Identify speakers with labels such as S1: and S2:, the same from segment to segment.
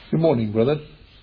S1: Good morning, brother.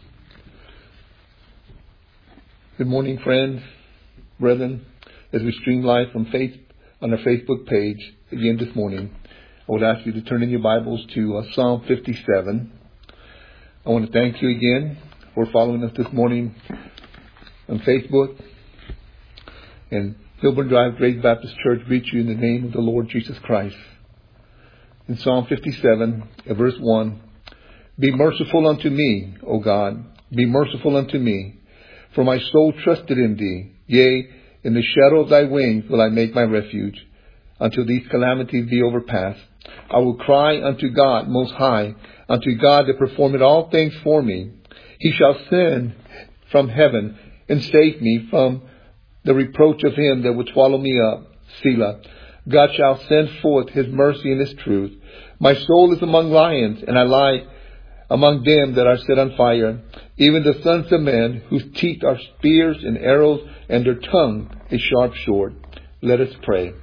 S1: Good morning, friends, brethren. As we stream live from on our Facebook page again this morning, I would ask you to turn in your Bibles to Psalm 57. I want to thank you again for following us this morning on Facebook. And Hilburn Drive Grace Baptist Church greets you in the name of the Lord Jesus Christ. In Psalm 57, verse 1, "Be merciful unto me, O God, be merciful unto me. For my soul trusted in thee. Yea, in the shadow of thy wings will I make my refuge, until these calamities be overpast. I will cry unto God most high, unto God that performeth all things for me. He shall send from heaven and save me from the reproach of him that would swallow me up. Selah. God shall send forth his mercy and his truth. My soul is among lions, and I lie among them that are set on fire, even the sons of men, whose teeth are spears and arrows, and their tongue a sharp sword." Let us pray.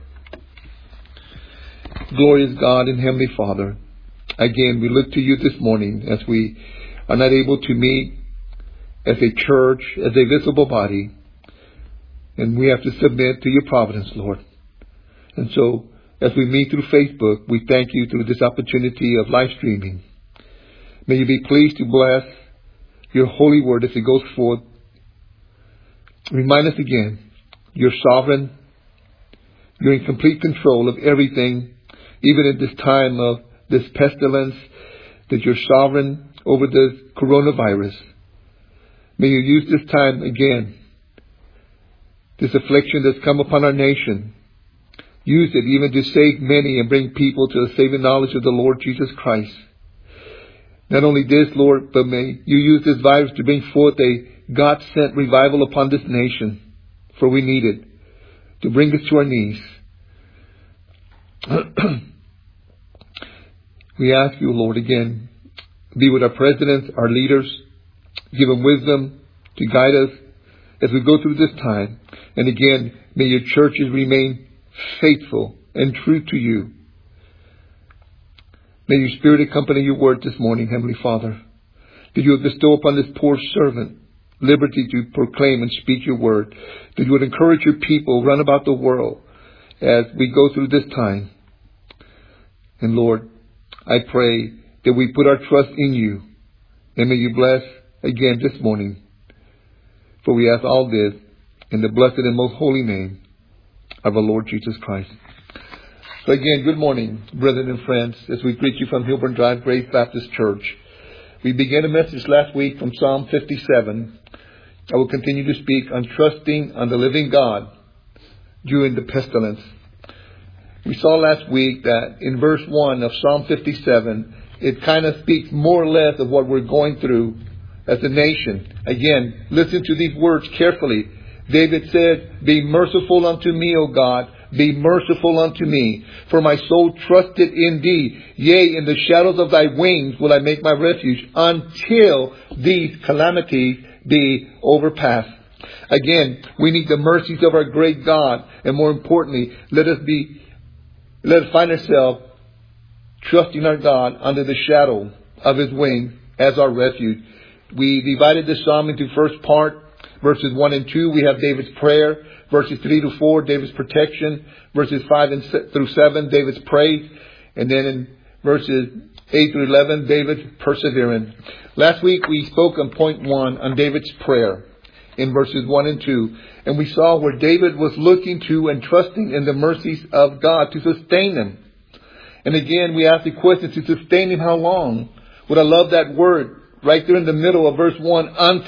S1: Glorious God and Heavenly Father, again we look to you this morning as we are not able to meet as a church, as a visible body, and we have to submit to your providence, Lord. And so, as we meet through Facebook, we thank you through this opportunity of live streaming. May you be pleased to bless your holy word as it goes forth. Remind us again, you're sovereign. You're in complete control of everything, even at this time of this pestilence, that you're sovereign over the coronavirus. May you use this time again, this affliction that's come upon our nation. Use it even to save many and bring people to the saving knowledge of the Lord Jesus Christ. Not only this, Lord, but may you use this virus to bring forth a God-sent revival upon this nation, for we need it, to bring us to our knees. We ask you, Lord, again, be with our presidents, our leaders, give them wisdom to guide us as we go through this time. And again, may your churches remain faithful and true to you. May your Spirit accompany your word this morning, Heavenly Father. That you would bestow upon this poor servant liberty to proclaim and speak your word. That you would encourage your people run about the world as we go through this time. And Lord, I pray that we put our trust in you. And may you bless again this morning. For we ask all this in the blessed and most holy name of our Lord Jesus Christ. So again, good morning, brethren and friends, as we greet you from Hilburn Drive Grace Baptist Church. We began a message last week from Psalm 57. I will continue to speak on trusting on the living God during the pestilence. We saw last week that in verse 1 of Psalm 57, it kind of speaks more or less of what we're going through as a nation. Again, listen to these words carefully. David said, "Be merciful unto me, O God. Be merciful unto me, for my soul trusted in thee. Yea, in the shadows of thy wings will I make my refuge, until these calamities be overpast." Again, we need the mercies of our great God. And more importantly, let us find ourselves trusting our God under the shadow of his wings as our refuge. We divided this psalm into first part, verses 1 and 2, we have David's prayer. Verses 3 to 4, David's protection. Verses 5 through 7, David's praise. And then in verses 8 through 11, David's perseverance. Last week we spoke on point 1 on David's prayer in verses 1 and 2. And we saw where David was looking to and trusting in the mercies of God to sustain him. And again, we asked the question, to sustain him how long? Would I love that word right there in the middle of verse 1,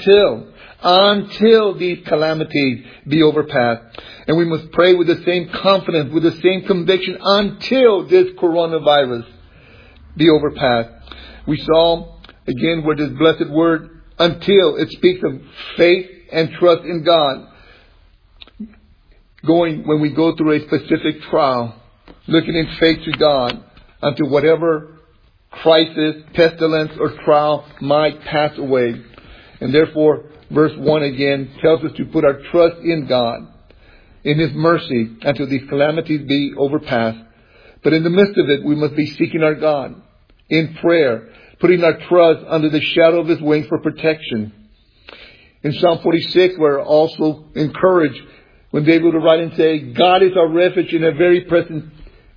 S1: until these calamities be overpast. And we must pray with the same confidence, with the same conviction, until this coronavirus be overpast. We saw again where this blessed word, until, it speaks of faith and trust in God. When we go through a specific trial, looking in faith to God until whatever crisis, pestilence, or trial might pass away. And therefore, verse 1 again tells us to put our trust in God, in his mercy, until these calamities be overpassed. But in the midst of it, we must be seeking our God in prayer, putting our trust under the shadow of His wings for protection. In Psalm 46, we're also encouraged when David would write and say, God is our refuge in a very present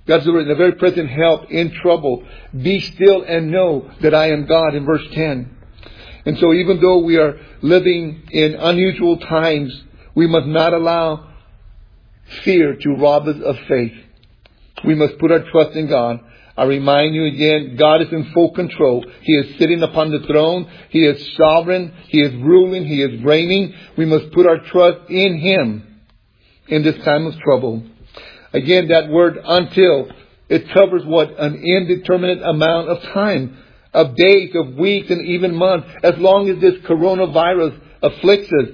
S1: help in trouble. Be still and know that I am God, in verse 10. And so even though we are living in unusual times, we must not allow fear to rob us of faith. We must put our trust in God. I remind you again, God is in full control. He is sitting upon the throne. He is sovereign. He is ruling. He is reigning. We must put our trust in Him in this time of trouble. Again, that word until, it covers what? An indeterminate amount of time, of days, of weeks, and even months, as long as this coronavirus afflicts us.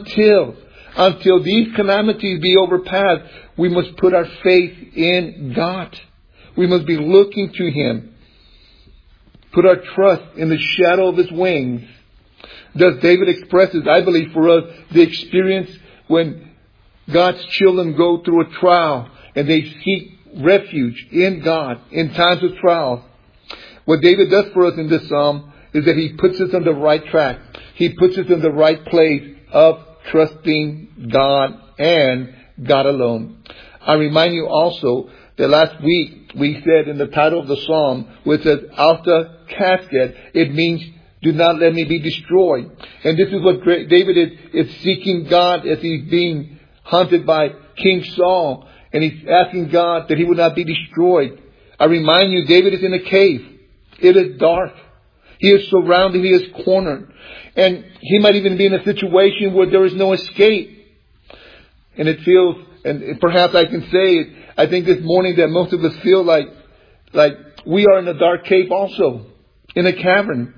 S1: Until these calamities be overpassed, we must put our faith in God. We must be looking to Him. Put our trust in the shadow of His wings. Thus David expresses, I believe for us, the experience when God's children go through a trial and they seek refuge in God in times of trial. What David does for us in this psalm is that he puts us on the right track. He puts us in the right place of trusting God and God alone. I remind you also that last week we said in the title of the psalm, where it says, Alta Casket, it means, do not let me be destroyed. And this is what David is seeking God as he's being hunted by King Saul. And he's asking God that he would not be destroyed. I remind you, David is in a cave. It is dark. He is surrounded. He is cornered. And he might even be in a situation where there is no escape. And it feels, and perhaps I can say it, I think this morning that most of us feel like we are in a dark cave also. In a cavern.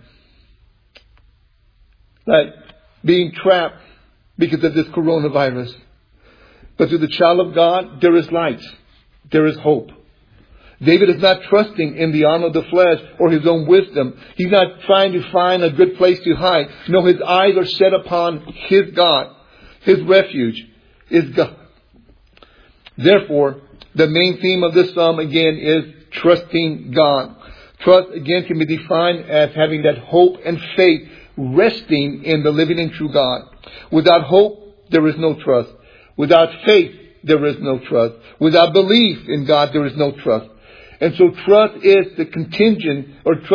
S1: Like being trapped because of this coronavirus. But to the child of God, there is light. There is hope. David is not trusting in the arm of the flesh or his own wisdom. He's not trying to find a good place to hide. No, his eyes are set upon his God. His refuge is God. Therefore, the main theme of this psalm again is trusting God. Trust again can be defined as having that hope and faith resting in the living and true God. Without hope, there is no trust. Without faith, there is no trust. Without belief in God, there is no trust. And so trust is contingent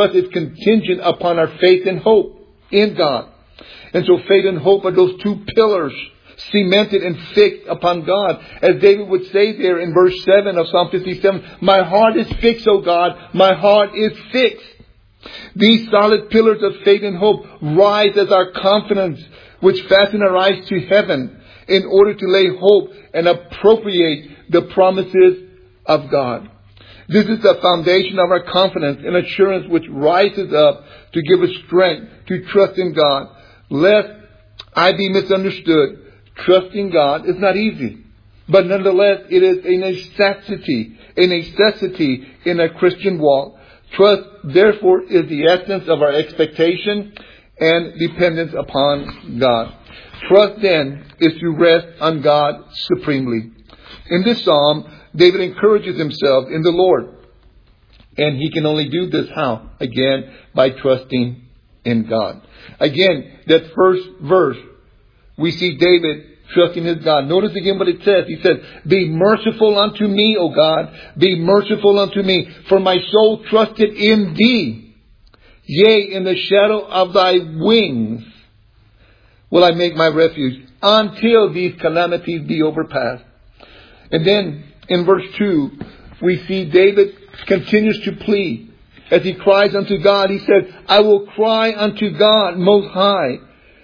S1: upon our faith and hope in God. And so faith and hope are those two pillars cemented and fixed upon God. As David would say there in verse 7 of Psalm 57, my heart is fixed, O God, my heart is fixed. These solid pillars of faith and hope rise as our confidence, which fasten our eyes to heaven in order to lay hope and appropriate the promises of God. This is the foundation of our confidence and assurance which rises up to give us strength to trust in God. Lest I be misunderstood, trusting God is not easy. But nonetheless, it is a necessity in a Christian walk. Trust, therefore, is the essence of our expectation and dependence upon God. Trust, then, is to rest on God supremely. In this psalm, David encourages himself in the Lord. And he can only do this how? Again, by trusting in God. Again, that first verse, we see David trusting his God. Notice again what it says. He says, be merciful unto me, O God. Be merciful unto me. For my soul trusted in thee. Yea, in the shadow of thy wings will I make my refuge until these calamities be overpassed. And then in verse 2, we see David continues to plead. As he cries unto God, he says, I will cry unto God most high,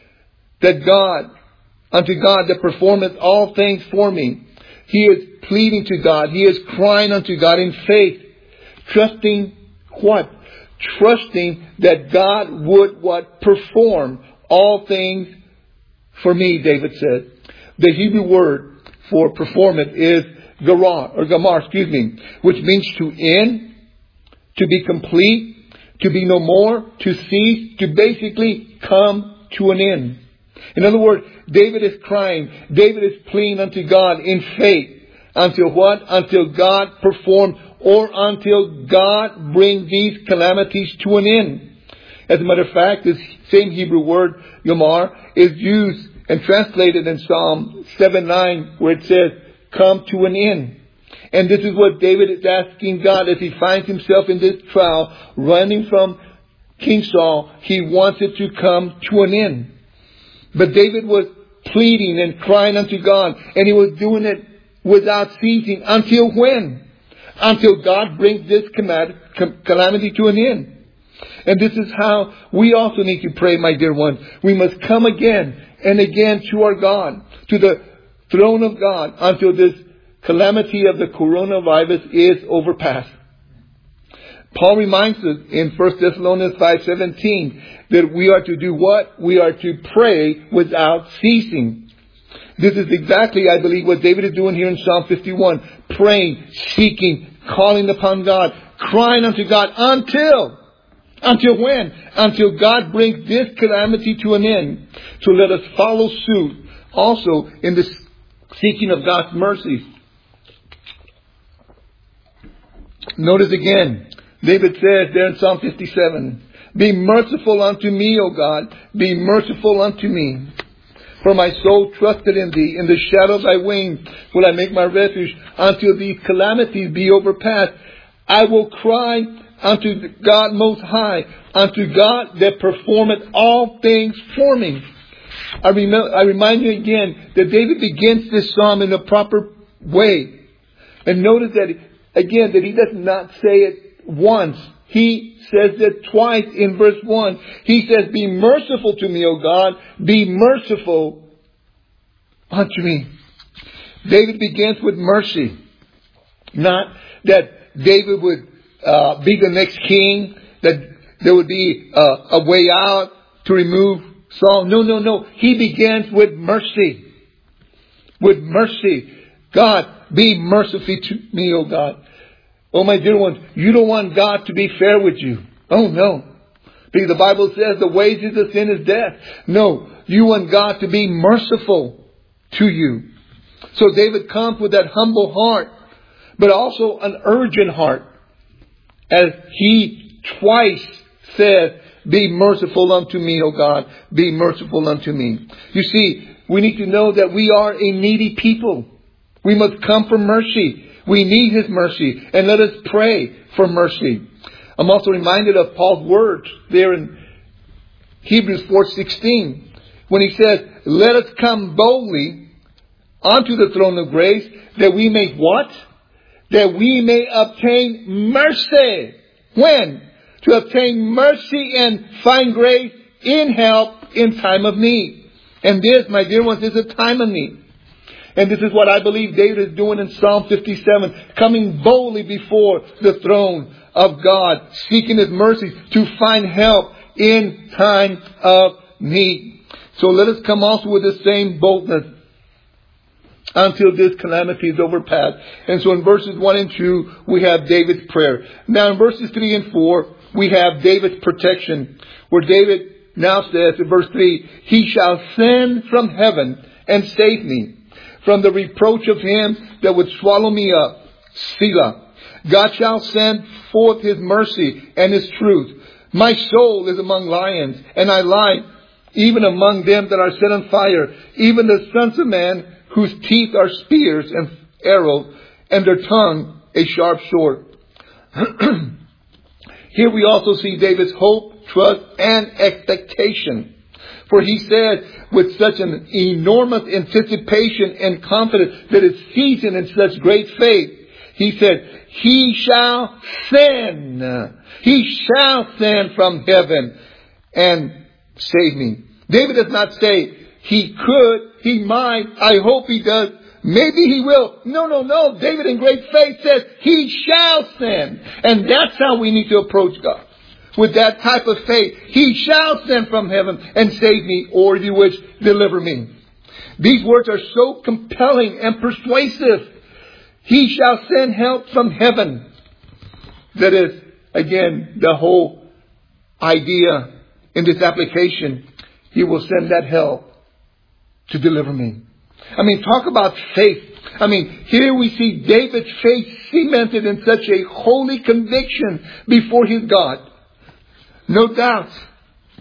S1: unto God that performeth all things for me. He is pleading to God. He is crying unto God in faith. Trusting what? Trusting that God would what? Perform all things for me, David said. The Hebrew word for performance is gamar, which means to end, to be complete, to be no more, to cease, to basically come to an end. In other words, David is crying, David is pleading unto God in faith. Until what? Until God perform or until God bring these calamities to an end. As a matter of fact, this same Hebrew word, Yomar, is used and translated in Psalm 7:9, where it says, come to an end. And this is what David is asking God as he finds himself in this trial, running from King Saul. He wants it to come to an end. But David was pleading and crying unto God, and he was doing it without ceasing. Until when? Until God brings this calamity to an end. And this is how we also need to pray, my dear one. We must come again and again to our God, to the throne of God, until this calamity of the coronavirus is overpassed. Paul reminds us in 1 Thessalonians 5:17 that we are to do what? We are to pray without ceasing. This is exactly, I believe, what David is doing here in Psalm 51. Praying, seeking, calling upon God, crying unto God until when? Until God brings this calamity to an end. So let us follow suit also in the seeking of God's mercies. Notice again, David says there in Psalm 57, be merciful unto me, O God, be merciful unto me. For my soul trusted in thee. In the shadow of thy wings will I make my refuge. Until these calamities be overpassed, I will cry unto God most high, unto God that performeth all things for me. I remind you again that David begins this psalm in a proper way. And notice that, again, that he does not say it once. He says it twice in verse 1. He says, be merciful to me, O God. Be merciful unto me. David begins with mercy. Not that David would be the next king, that there would be a way out to remove Saul. No. He begins with mercy. With mercy. God, be merciful to me, O God. Oh, my dear ones, you don't want God to be fair with you. Oh, no. Because the Bible says the wages of sin is death. No, you want God to be merciful to you. So David comes with that humble heart, but also an urgent heart. As he twice said, be merciful unto me, O God. Be merciful unto me. You see, we need to know that we are a needy people. We must come for mercy. We need His mercy, and let us pray for mercy. I'm also reminded of Paul's words there in Hebrews 4:16, when he says, let us come boldly unto the throne of grace, that we may what? That we may obtain mercy. When? To obtain mercy and find grace in help in time of need. And this, my dear ones, is a time of need. And this is what I believe David is doing in Psalm 57. Coming boldly before the throne of God. Seeking His mercy to find help in time of need. So let us come also with the same boldness until this calamity is overpassed. And so in verses 1 and 2, we have David's prayer. Now in verses 3 and 4, we have David's protection. Where David now says in verse 3, He shall send from heaven and save me from the reproach of him that would swallow me up. Selah. God shall send forth His mercy and His truth. My soul is among lions, and I lie even among them that are set on fire, even the sons of man whose teeth are spears and arrows, and their tongue a sharp sword. Here we also see David's hope, trust, and expectation. For he said with such an enormous anticipation and confidence that is seasoned in such great faith, he said, He shall send from heaven and save me. David does not say he could, he might, I hope he does, maybe he will. No. David in great faith says, He shall send. And that's how we need to approach God. With that type of faith, He shall send from heaven and save me, or if you wish, deliver me. These words are so compelling and persuasive. He shall send help from heaven. That is, again, the whole idea in this application. He will send that help to deliver me. Talk about faith. Here we see David's faith cemented in such a holy conviction before his God. No doubt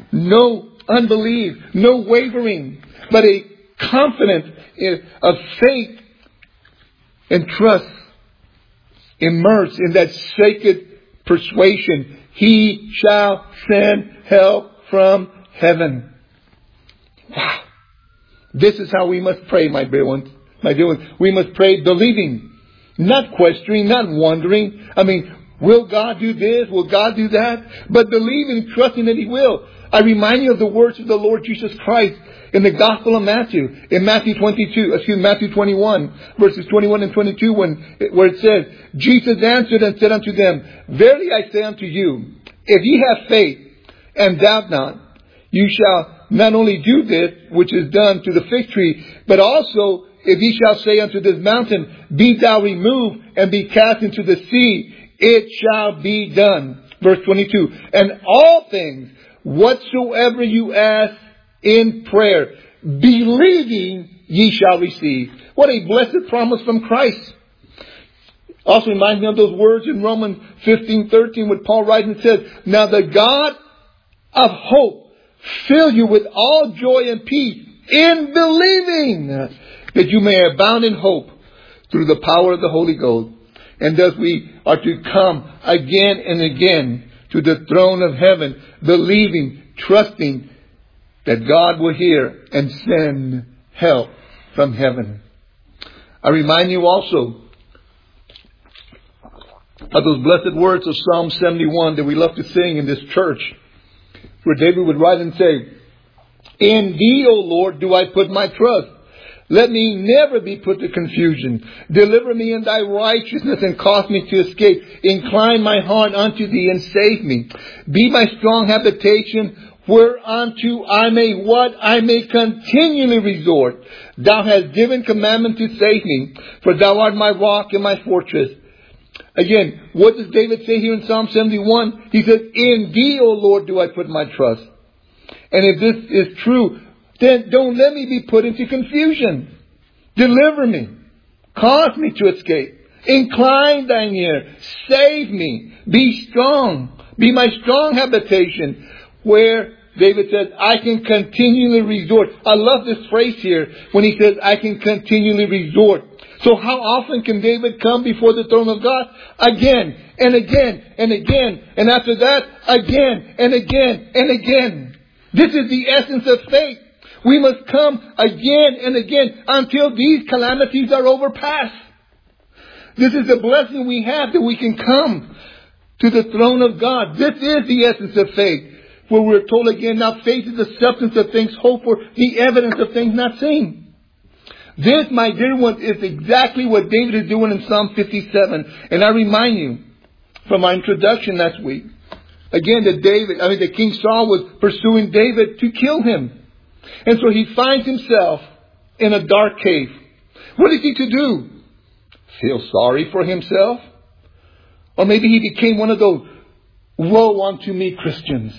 S1: no unbelief, no wavering, but a confidence of faith and trust, immersed in that sacred persuasion. He shall send help from heaven. Wow. This is how we must pray, my dear ones. We must pray believing, not questioning, not wondering. Will God do this? Will God do that? But believing, trusting that He will. I remind you of the words of the Lord Jesus Christ in the Gospel of Matthew, in Matthew 21, verses 21 and 22, where it says, Jesus answered and said unto them, Verily I say unto you, if ye have faith and doubt not, you shall not only do this which is done to the fig tree, but also if ye shall say unto this mountain, Be thou removed and be cast into the sea, it shall be done. Verse 22, and all things whatsoever you ask in prayer, believing ye shall receive. What a blessed promise from Christ. Also reminds me of those words in Romans 15:13 when Paul writes and says, Now the God of hope fill you with all joy and peace in believing, that you may abound in hope through the power of the Holy Ghost. And thus we are to come again and again to the throne of heaven, believing, trusting that God will hear and send help from heaven. I remind you also of those blessed words of Psalm 71 that we love to sing in this church, where David would write and say, In Thee, O Lord, do I put my trust. Let me never be put to confusion. Deliver me in Thy righteousness and cause me to escape. Incline my heart unto Thee and save me. Be my strong habitation, whereunto I may continually resort. Thou hast given commandment to save me, for Thou art my rock and my fortress. Again, what does David say here in Psalm 71? He says, In Thee, O Lord, do I put my trust. And if this is true, then don't let me be put into confusion. Deliver me. Cause me to escape. Incline Thine ear. Save me. Be strong. Be my strong habitation, where David says, I can continually resort. I love this phrase here when he says, I can continually resort. So how often can David come before the throne of God? Again and again and again. And after that, again and again and again. This is the essence of faith. We must come again and again until these calamities are overpassed. This is the blessing we have, that we can come to the throne of God. This is the essence of faith, where we're told again, now faith is the substance of things hoped for, the evidence of things not seen. This, my dear ones, is exactly what David is doing in Psalm 57. And I remind you from my introduction last week, again, that King Saul was pursuing David to kill him. And so he finds himself in a dark cave. What is he to do? Feel sorry for himself? Or maybe he became one of those woe unto me Christians.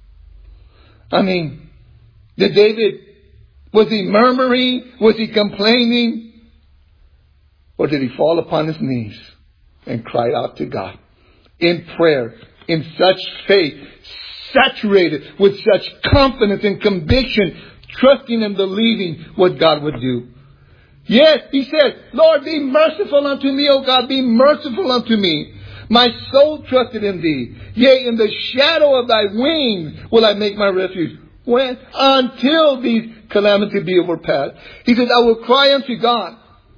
S1: Was he murmuring? Was he complaining? Or did he fall upon his knees and cry out to God in prayer, in such faith, saturated with such confidence and conviction, trusting and believing what God would do? Yes, he said, Lord, be merciful unto me, O God, be merciful unto me. My soul trusted in Thee. Yea, in the shadow of Thy wings will I make my refuge. When? Until these calamities be overpassed. He says, I will cry unto God.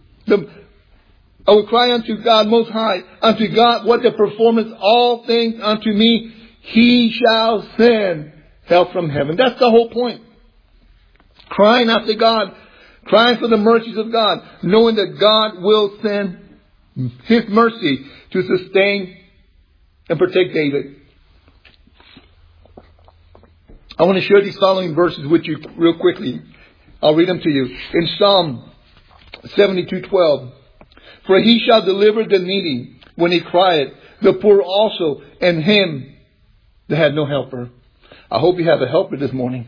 S1: I will cry unto God Most High, unto God, what the performance all things unto me. He shall send help from heaven. That's the whole point. Crying after God, crying for the mercies of God, knowing that God will send His mercy to sustain and protect David. I want to share these following verses with you real quickly. I'll read them to you. In Psalm 72:12, for He shall deliver the needy when he crieth, the poor also, and him that had no helper. I hope you have a helper this morning.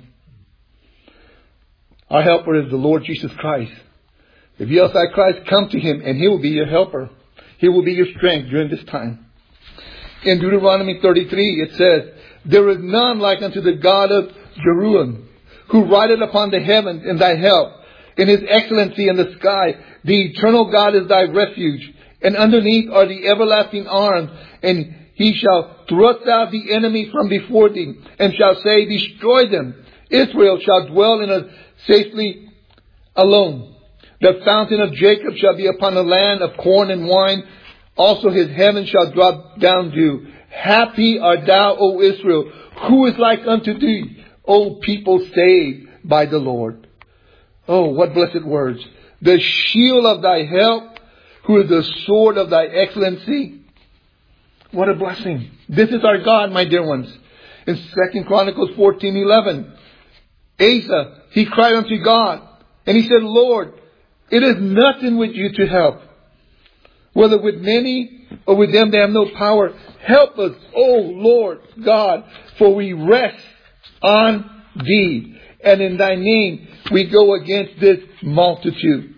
S1: Our helper is the Lord Jesus Christ. If you outside Christ, come to Him and He will be your helper. He will be your strength during this time. In Deuteronomy 33, it says, there is none like unto the God of Jerusalem, who rideth upon the heavens in thy help, in his excellency in the sky. The eternal God is thy refuge, and underneath are the everlasting arms, and he shall thrust out the enemy from before thee, and shall say, destroy them. Israel shall dwell in a safely alone. The fountain of Jacob shall be upon the land of corn and wine. Also his heaven shall drop down dew. Happy art thou, O Israel. Who is like unto thee, O people saved by the Lord? Oh, what blessed words. The shield of thy help, who is the sword of thy excellency. What a blessing. This is our God, my dear ones. In 2 Chronicles 14:11, Asa, he cried unto God, and he said, Lord, it is nothing with you to help. Whether with many or with them that have no power, help us, O Lord God, for we rest on thee. And in thy name we go against this multitude.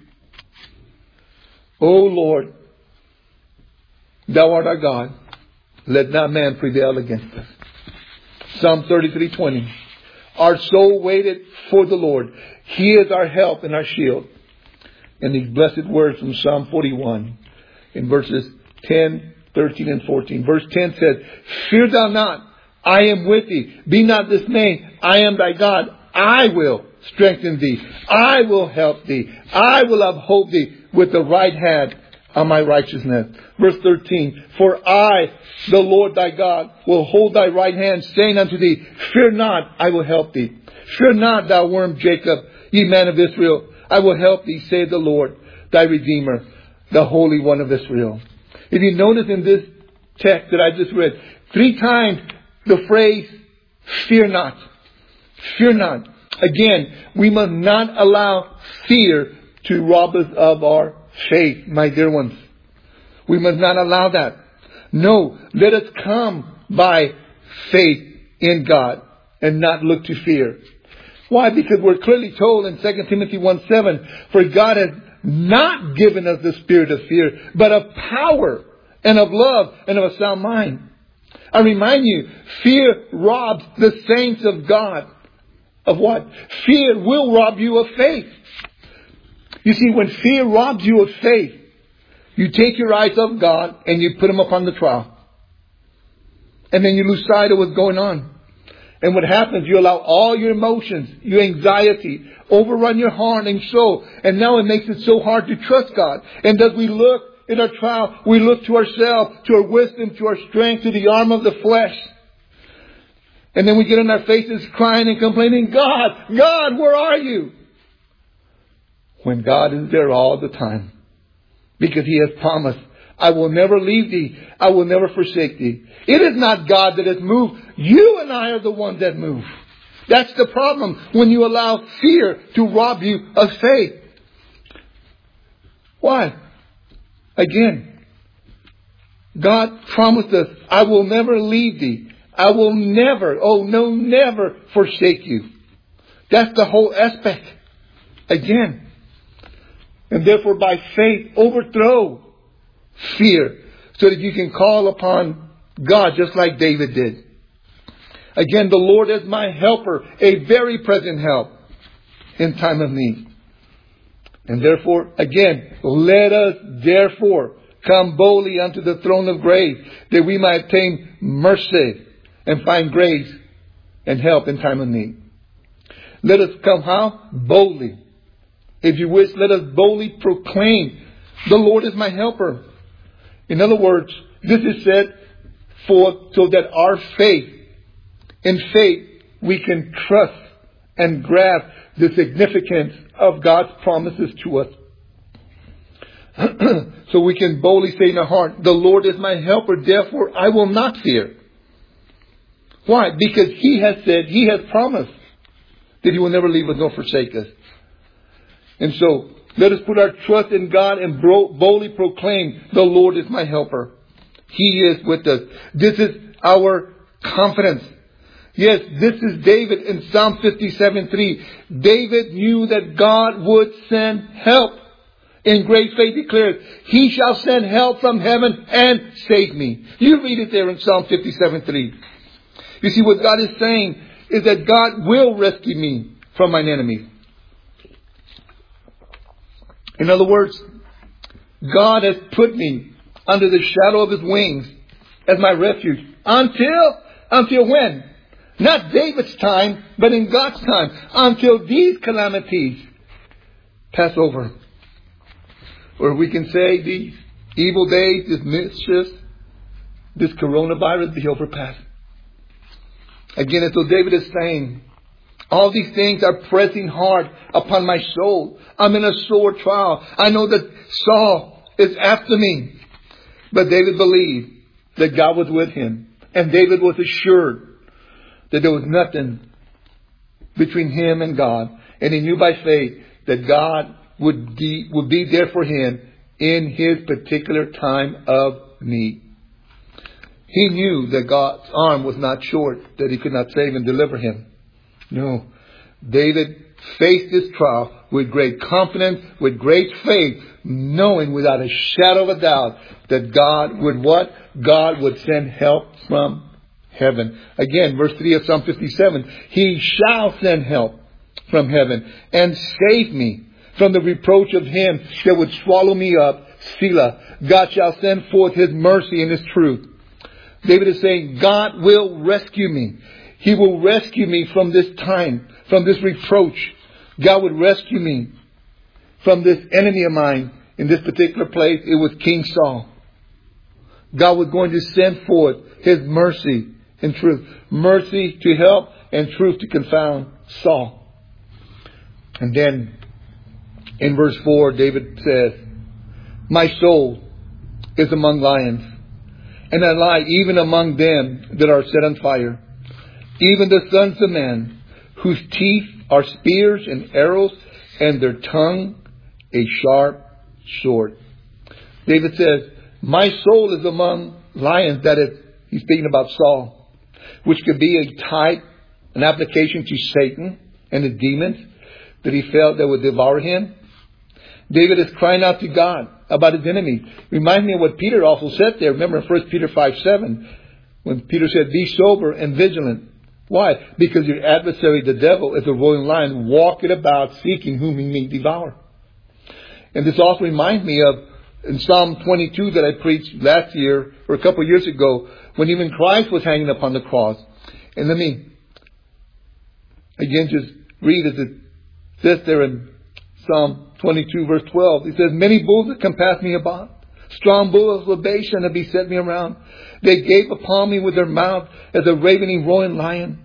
S1: O Lord, thou art our God. Let not man prevail against us. Psalm 33:20. Our soul waited for the Lord. He is our help and our shield. And these blessed words from Psalm 41 in verses 10, 13, and 14. Verse 10 says, fear thou not, I am with thee. Be not dismayed, I am thy God. I will strengthen thee. I will help thee. I will uphold thee with the right hand of my righteousness. Verse 13, for I, the Lord thy God, will hold thy right hand, saying unto thee, fear not, I will help thee. Fear not, thou worm Jacob, ye man of Israel. I will help thee, saith the Lord, thy Redeemer, the Holy One of Israel. If you notice in this text that I just read, 3 times the phrase, fear not. Fear not. Again, we must not allow fear to rob us of our faith, my dear ones. We must not allow that. No, let us come by faith in God and not look to fear. Why? Because we're clearly told in 2 Timothy 1:7, for God has not given us the spirit of fear, but of power and of love and of a sound mind. I remind you, fear robs the saints of God. Of what? Fear will rob you of faith. You see, when fear robs you of faith, you take your eyes off God and you put them upon the trial. And then you lose sight of what's going on. And what happens, you allow all your emotions, your anxiety, overrun your heart and soul. And now it makes it so hard to trust God. And as we look in our trial, we look to ourselves, to our wisdom, to our strength, to the arm of the flesh. And then we get on our faces crying and complaining, God, where are you? When God is there all the time. Because He has promised, I will never leave thee. I will never forsake thee. It is not God that has moved. You and I are the ones that move. That's the problem when you allow fear to rob you of faith. Why? Again, God promised us, I will never leave thee. I will never, never forsake you. That's the whole aspect. Again. And therefore by faith overthrow fear so that you can call upon God just like David did. Again, the Lord is my helper, a very present help in time of need. And therefore, again, let us therefore come boldly unto the throne of grace that we might obtain mercy and find grace and help in time of need. Let us come how? Boldly. If you wish, let us boldly proclaim, the Lord is my helper. In other words, this is said so that our faith, in faith, we can trust and grasp the significance of God's promises to us. So we can boldly say in our heart, the Lord is my helper, therefore I will not fear. Why? Because He has said, He has promised that He will never leave us nor forsake us. And so, let us put our trust in God and boldly proclaim, the Lord is my helper. He is with us. This is our confidence. Yes, this is David in Psalm 57:3. David knew that God would send help. In great faith declares, He shall send help from heaven and save me. You read it there in Psalm 57:3. You see what God is saying? is that God will rescue me from mine enemies. In other words, God has put me under the shadow of His wings as my refuge. Until when? Not David's time, but in God's time. Until these calamities pass over. Or we can say these evil days, this mischief, this coronavirus be overpassed. Again, as though David is saying, all these things are pressing hard upon my soul. I'm in a sore trial. I know that Saul is after me. But David believed that God was with him. And David was assured that there was nothing between him and God. And he knew by faith that God would be there for him in his particular time of need. He knew that God's arm was not short, that He could not save and deliver him. No. David faced this trial with great confidence, with great faith, knowing without a shadow of a doubt that God would what? God would send help from heaven. Again, verse 3 of Psalm 57. He shall send help from heaven and save me from the reproach of him that would swallow me up. Selah. God shall send forth His mercy and His truth. David is saying, God will rescue me. He will rescue me from this time, from this reproach. God would rescue me from this enemy of mine. In this particular place, it was King Saul. God was going to send forth His mercy and truth. Mercy to help and truth to confound Saul. And then in verse 4, David says, my soul is among lions, and I lie even among them that are set on fire. Even the sons of men, whose teeth are spears and arrows, and their tongue a sharp sword. David says, my soul is among lions. That is, he's speaking about Saul, which could be a type, an application to Satan and the demons that he felt that would devour him. David is crying out to God about his enemies. Reminds me of what Peter also said there. Remember in 1 Peter 5:7, when Peter said, be sober and vigilant. Why? Because your adversary, the devil, is a roaring lion, walking about seeking whom he may devour. And this also reminds me of in Psalm 22 that I preached last year, or a couple of years ago, when even Christ was hanging upon the cross. And let me again just read as it says there in Psalm 22 verse 12. It says, many bulls compassed me about. Strong bulls of Bashan have beset me around. They gape upon me with their mouth as a ravening, roaring lion.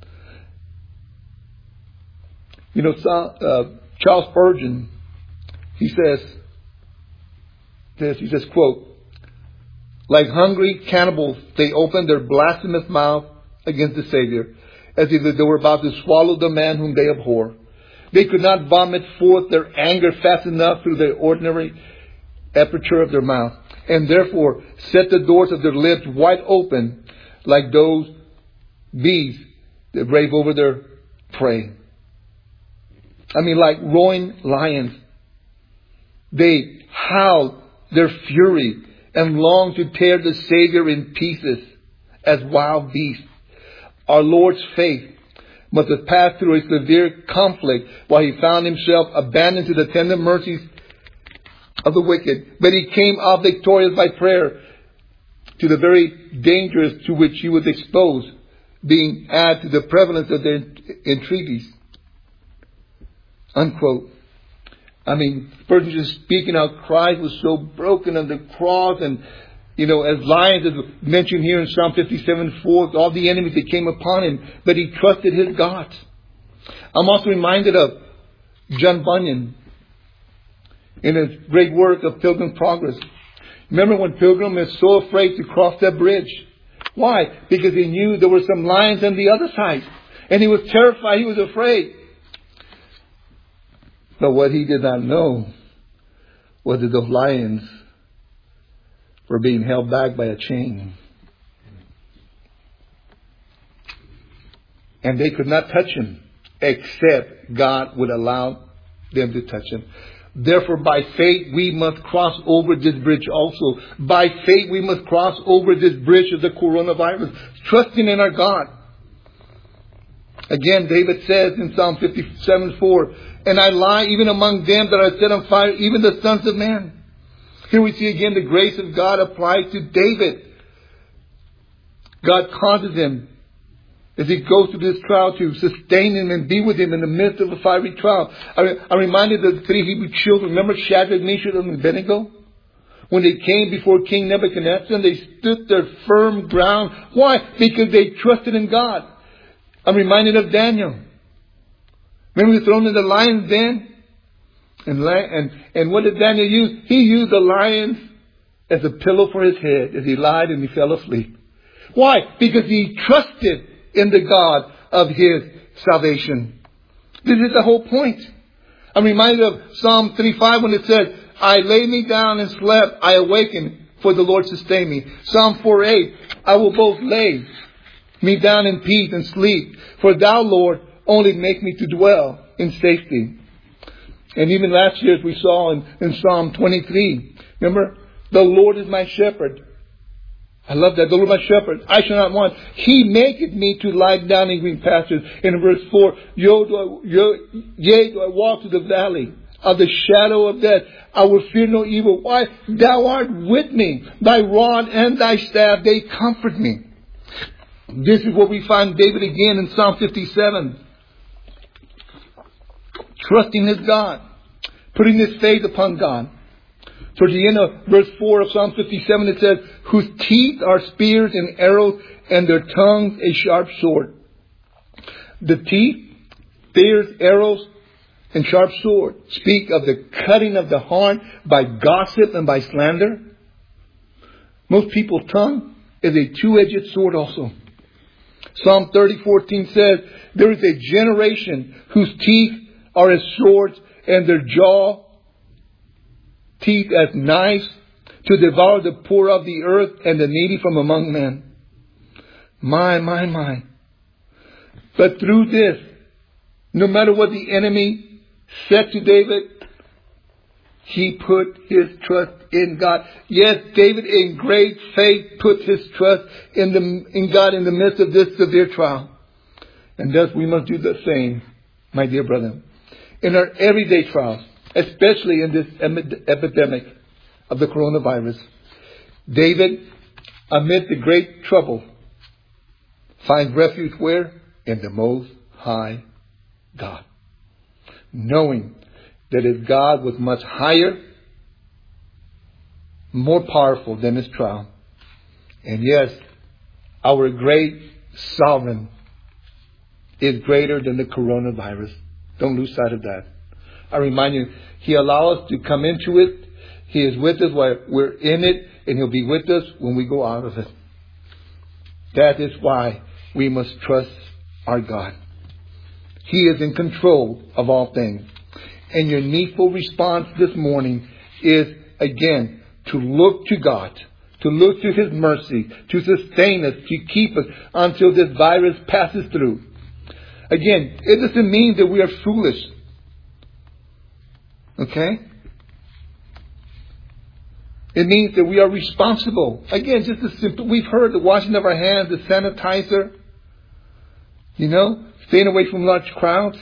S1: You know, Charles Spurgeon, he says this, he says, quote, like hungry cannibals, they opened their blasphemous mouth against the Savior, as if they were about to swallow the man whom they abhor. They could not vomit forth their anger fast enough through the ordinary aperture of their mouth, and therefore set the doors of their lips wide open, like those bees that rave over their prey. I mean, like roaring lions. They howl their fury and long to tear the Savior in pieces as wild beasts. Our Lord's faith must have passed through a severe conflict while He found Himself abandoned to the tender mercies of the wicked. But He came out victorious by prayer to the very dangers to which He was exposed, being added to the prevalence of their entreaties. Unquote. I mean, Spurgeon just speaking how Christ was so broken on the cross, and, you know, as lions, as mentioned here in Psalm 57:4, all the enemies that came upon Him, but He trusted His God. I'm also reminded of John Bunyan in his great work of Pilgrim's Progress. Remember when Pilgrim is so afraid to cross that bridge? Why? Because he knew there were some lions on the other side. And he was terrified, he was afraid. But what he did not know was that those lions were being held back by a chain. And they could not touch him except God would allow them to touch him. Therefore, by faith, we must cross over this bridge also. By faith, we must cross over this bridge of the coronavirus, trusting in our God. Again, David says in Psalm 57:4, and I lie even among them that are set on fire, even the sons of man. Here we see again the grace of God applied to David. God causes him, as he goes through this trial, to sustain him and be with him in the midst of a fiery trial. I'm reminded of the 3 Hebrew children. Remember Shadrach, Meshach, and Abednego? When they came before King Nebuchadnezzar, and they stood their firm ground. Why? Because they trusted in God. I'm reminded of Daniel. Remember he was thrown in the lion's den? And what did Daniel use? He used the lions as a pillow for his head as he lied and he fell asleep. Why? Because he trusted in the God of his salvation. This is the whole point. I'm reminded of Psalm 35 when it says, I lay me down and slept, I awakened, for the Lord sustained me. Psalm 4:8, I will both lay me down in peace and sleep, for thou, Lord, only make me to dwell in safety. And even last year, as we saw in Psalm 23, remember, the Lord is my shepherd. I love that. The Lord my shepherd, I shall not want. He maketh me to lie down in green pastures. In verse 4, yea, do I walk through the valley of the shadow of death, I will fear no evil. Why? Thou art with me. Thy rod and thy staff, they comfort me. This is what we find David again in Psalm 57. Trusting his God. Putting his faith upon God. Towards the end of verse 4 of Psalm 57 it says, whose teeth are spears and arrows, and their tongues a sharp sword. The teeth, spears, arrows, and sharp sword speak of the cutting of the heart by gossip and by slander. Most people's tongue is a two-edged sword also. Psalm 30:14 says, there is a generation whose teeth are as swords and their jaw teeth as knives to devour the poor of the earth and the needy from among men. My. But through this, no matter what the enemy said to David, he put his trust in God. Yes, David in great faith put his trust in God in the midst of this severe trial. And thus we must do the same, my dear brother. In our everyday trials, especially in this epidemic of the coronavirus, David, amid the great trouble, finds refuge where? In the Most High God. Knowing that his God was much higher, more powerful than his trial. And yes, our great sovereign is greater than the coronavirus. Don't lose sight of that. I remind you, he allows us to come into it. He is with us while we're in it, and he'll be with us when we go out of it. That is why we must trust our God. He is in control of all things. And your needful response this morning is, again, to look to God, to look to his mercy, to sustain us, to keep us until this virus passes through. Again, it doesn't mean that we are foolish. Okay? It means that we are responsible. Again, just as simple. We've heard the washing of our hands, the sanitizer. Staying away from large crowds.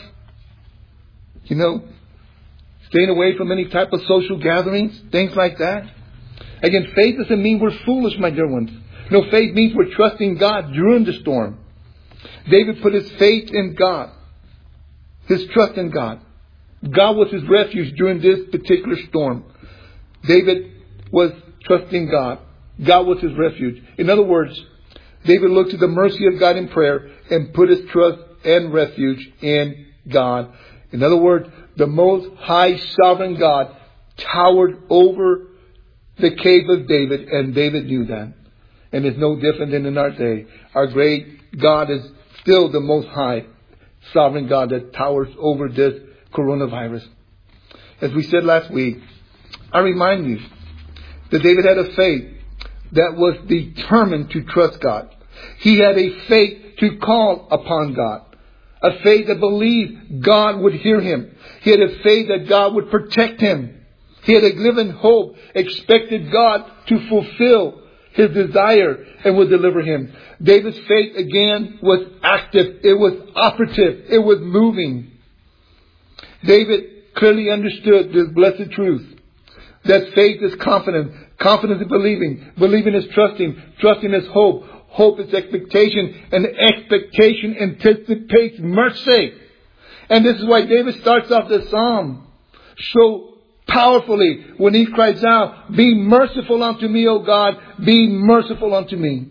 S1: Staying away from any type of social gatherings. Things like that. Again, faith doesn't mean we're foolish, my dear ones. No, faith means we're trusting God during the storm. David put his faith in God. His trust in God. God was his refuge during this particular storm. David was trusting God. God was his refuge. In other words, David looked to the mercy of God in prayer and put his trust and refuge in God. In other words, the Most High Sovereign God towered over the cave of David, and David knew that. And it's no different than in our day. Our great God is still the Most High Sovereign God that towers over this coronavirus. As we said last week, I remind you that David had a faith that was determined to trust God. He had a faith to call upon God. A faith that believed God would hear him. He had a faith that God would protect him. He had a living hope, expected God to fulfill his desire, and will deliver him. David's faith again was active. It was operative. It was moving. David clearly understood this blessed truth. That faith is confidence. Confidence is believing. Believing is trusting. Trusting is hope. Hope is expectation. And expectation anticipates mercy. And this is why David starts off the psalm so powerfully when he cries out, "Be merciful unto me, O God, be merciful unto me."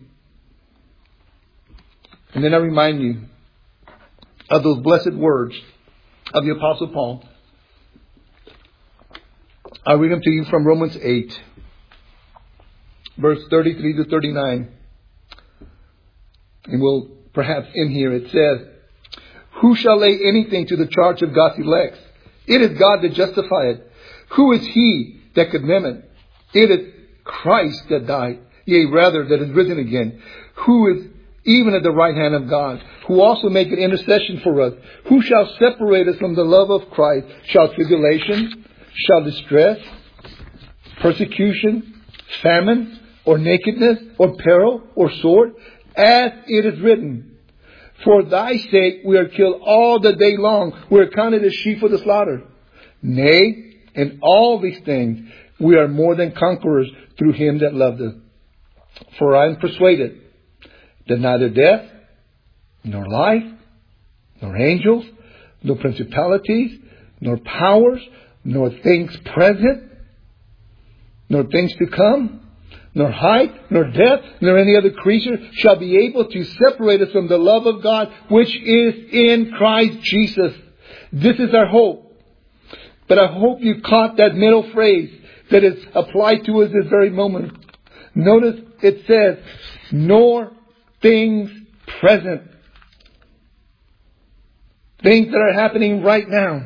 S1: And then I remind you of those blessed words of the Apostle Paul. I'll read them to you from Romans 8, verse 33 to 39. And we'll perhaps in here it says, "Who shall lay anything to the charge of God's elect? It is God that justifieth. Who is he that condemneth? It is Christ that died, yea, rather that is risen again, who is even at the right hand of God, who also maketh intercession for us. Who shall separate us from the love of Christ? Shall tribulation, shall distress, persecution, famine, or nakedness, or peril, or sword? As it is written, for thy sake we are killed all the day long. We are counted as sheep for the slaughter. Nay, in all these things we are more than conquerors through him that loved us. For I am persuaded that neither death, nor life, nor angels, nor principalities, nor powers, nor things present, nor things to come, nor height, nor depth, nor any other creature shall be able to separate us from the love of God, which is in Christ Jesus. This is our hope. But I hope you caught that middle phrase that is applied to us this very moment. Notice it says, nor things present. Things that are happening right now.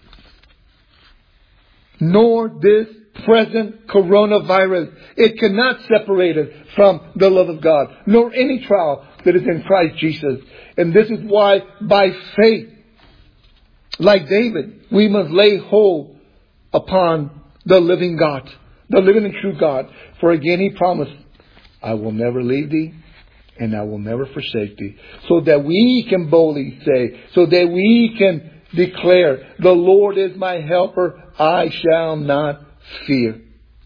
S1: Nor this present coronavirus. It cannot separate us from the love of God. Nor any trial that is in Christ Jesus. And this is why by faith, like David, we must lay hold upon the living God. The living and true God. For again he promised, I will never leave thee and I will never forsake thee. So that we can boldly say, so that we can declare, the Lord is my helper, I shall not fear.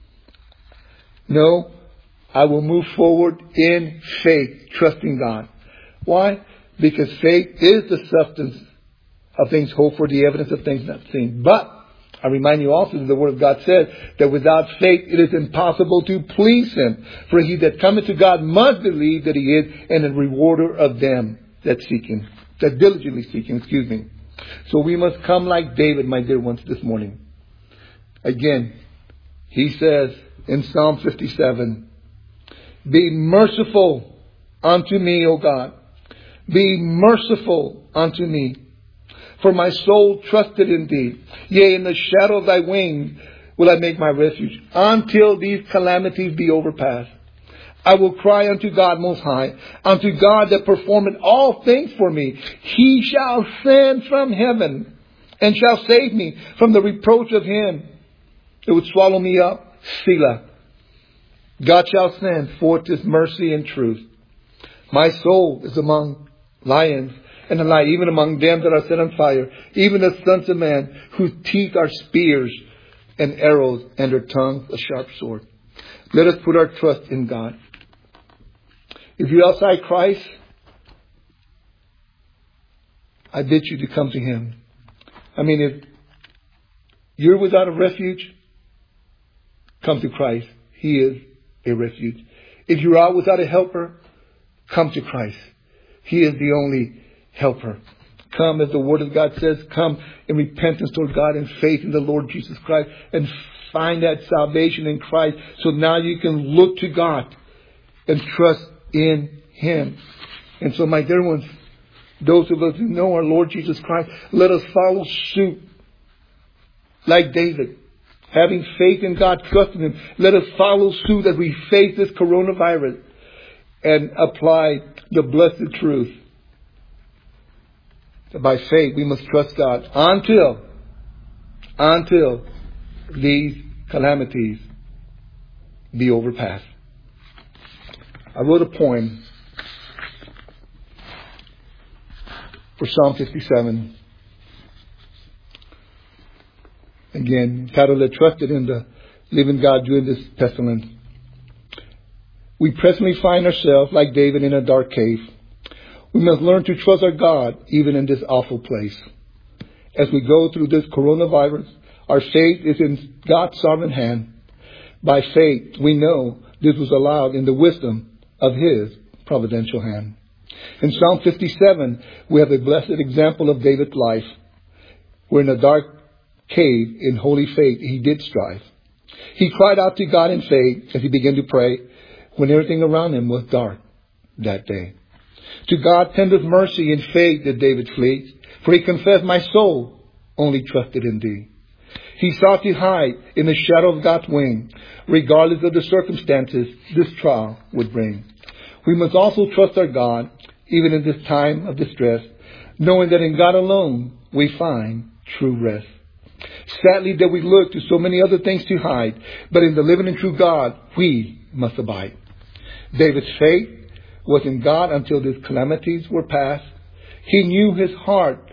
S1: No, I will move forward in faith, trusting God. Why? Because faith is the substance of things hoped for, the evidence of things not seen. But I remind you also that the Word of God says that without faith it is impossible to please Him. For he that cometh to God must believe that He is, and a rewarder of them that seek Him, that diligently seek Him. So we must come like David, my dear ones, this morning. Again, he says in Psalm 57, be merciful unto me, O God. Be merciful unto me. For my soul trusted in thee. Yea, in the shadow of thy wings will I make my refuge, until these calamities be overpassed. I will cry unto God most high, unto God that performeth all things for me. He shall send from heaven, and shall save me from the reproach of him that would swallow me up. Selah. God shall send forth His mercy and truth. My soul is among lions and a light, even among them that are set on fire, even the sons of man, whose teeth are spears and arrows, and their tongue a sharp sword. Let us put our trust in God. If you're outside Christ, I bid you to come to Him. I mean, if you're without a refuge, come to Christ. He is a refuge. If you're out without a helper, come to Christ. He is the only helper. Come, as the Word of God says, come in repentance toward God and faith in the Lord Jesus Christ, and find that salvation in Christ. So now you can look to God and trust in Him. And so, my dear ones, those of us who know our Lord Jesus Christ, let us follow suit like David. Having faith in God, trusting Him. Let us follow suit as we face this coronavirus and apply the blessed truth. By faith, we must trust God until these calamities be overpassed. I wrote a poem for Psalm 57. Again, titled "Trusted in the Living God During This Pestilence." We presently find ourselves, like David, in a dark cave. We must learn to trust our God even in this awful place. As we go through this coronavirus, our faith is in God's sovereign hand. By faith, we know this was allowed in the wisdom of His providential hand. In Psalm 57, we have a blessed example of David's life, where in a dark cave in holy faith he did strive. He cried out to God in faith as he began to pray when everything around him was dark that day. To God tendereth mercy in faith did David flee, for he confessed, "My soul only trusted in thee." He sought to hide in the shadow of God's wing, regardless of the circumstances this trial would bring. We must also trust our God, even in this time of distress, knowing that in God alone we find true rest. Sadly that we look to so many other things to hide, but in the living and true God we must abide. David's faith was in God until these calamities were past. He knew in his heart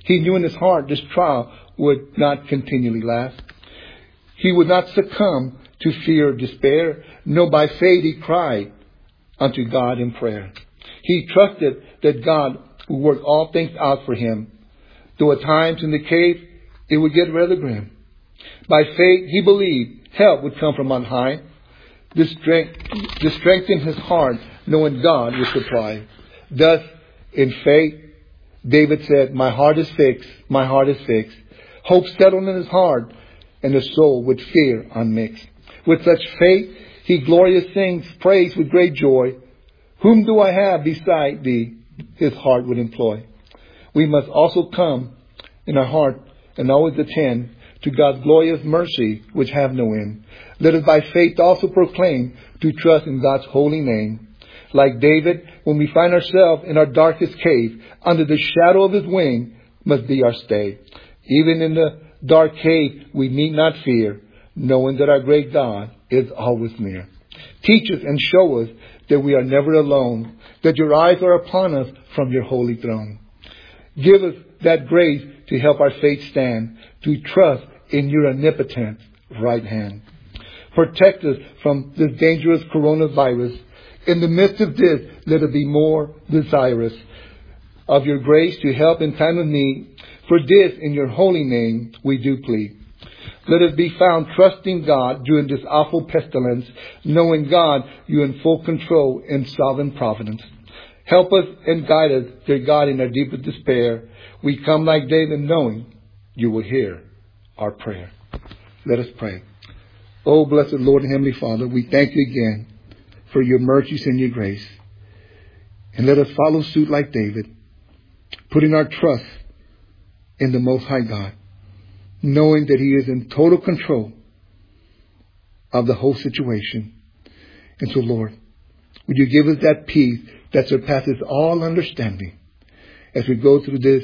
S1: this trial would not continually last. He would not succumb to fear or despair. No, by faith he cried unto God in prayer. He trusted that God would work all things out for him, though at times in the cave it would get rather grim. By faith he believed help would come from on high. This strengthened his heart, knowing God would supply. Thus, in faith, David said, "My heart is fixed, my heart is fixed." Hope settled in his heart, and the soul with fear unmixed. With such faith, he glorious sings praise with great joy. "Whom do I have beside thee?" his heart would employ. We must also come in our heart and always attend to God's glorious mercy, which have no end. Let us by faith also proclaim to trust in God's holy name. Like David, when we find ourselves in our darkest cave, under the shadow of his wing must be our stay. Even in the dark cave, we need not fear, knowing that our great God is always near. Teach us and show us that we are never alone, that your eyes are upon us from your holy throne. Give us that grace to help our faith stand, to trust in your omnipotent right hand. Protect us from this dangerous coronavirus. In the midst of this, let us be more desirous of your grace to help in time of need. For this, in your holy name, we do plead. Let us be found trusting God during this awful pestilence, knowing God, you in full control in sovereign providence. Help us and guide us, dear God, in our deepest despair. We come like David, knowing you will hear our prayer. Let us pray. Oh, blessed Lord and Heavenly Father, we thank you again for your mercies and your grace. And let us follow suit like David, putting our trust in the Most High God, knowing that He is in total control of the whole situation. And so, Lord, would you give us that peace that surpasses all understanding as we go through this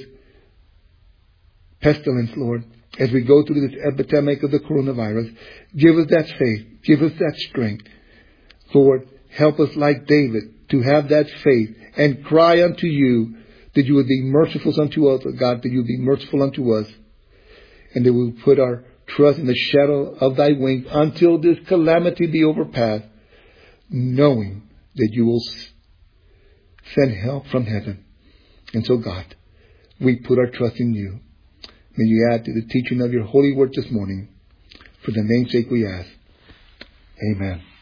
S1: pestilence, Lord, as we go through this epidemic of the coronavirus. Give us that faith. Give us that strength. Lord, help us like David to have that faith and cry unto you that you would be merciful unto us, God, that you would be merciful unto us, and that we will put our trust in the shadow of thy wings until this calamity be overpassed, knowing that you will send help from heaven. And so, God, we put our trust in you. May you add to the teaching of your holy word this morning. For the name's sake we ask. Amen.